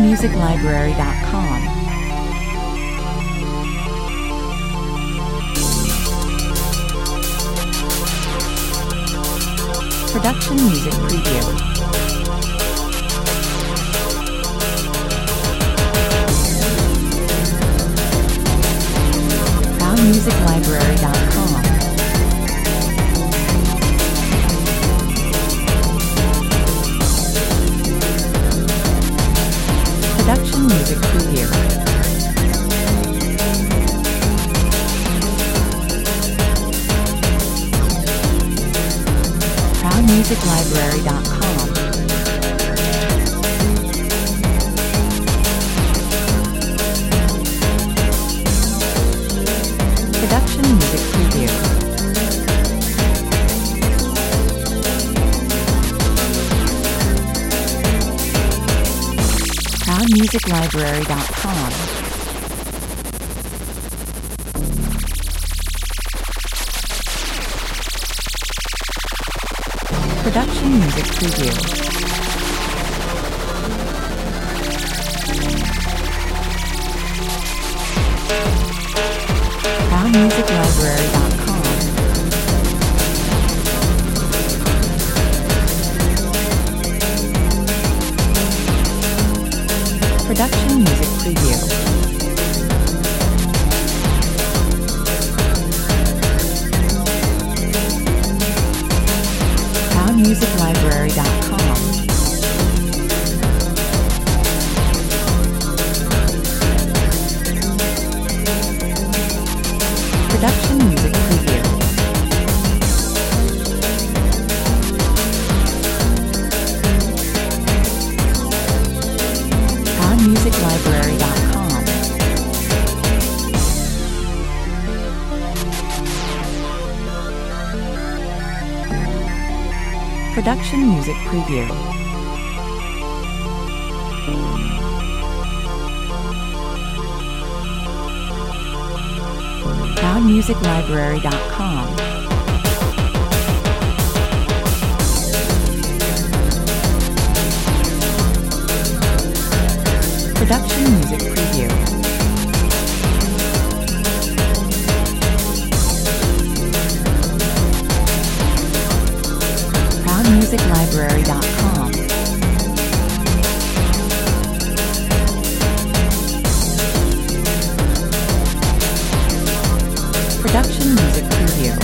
ProudMusicLibrary.com. Production Music Preview. ProudMusicLibrary.com. Production Music Preview. ProudMusicLibrary.com. Production Music Preview. ProudMusicLibrary.com. Production Music Preview. ProudMusicLibrary.com. Production Music Preview. ProudMusicLibrary.com. Production Music Preview. ProudMusicLibrary.com. Production Music Preview. ProudMusicLibrary.com. Production Music Preview. ProudMusicLibrary.com. Production Music Preview.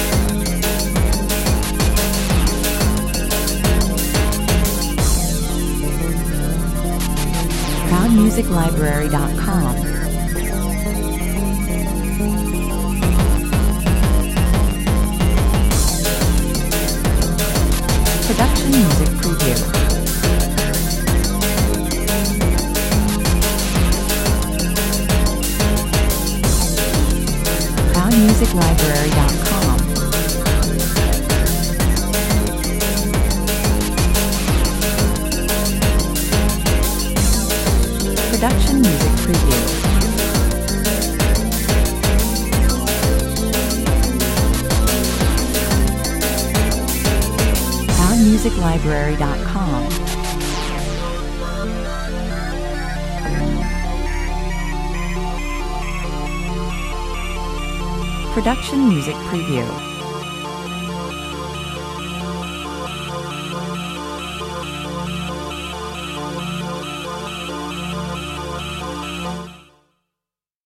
ProudMusicLibrary.com. Production Music Preview. ProudMusicLibrary.com. Production Music Preview. ProudMusicLibrary.com. Production Music Preview.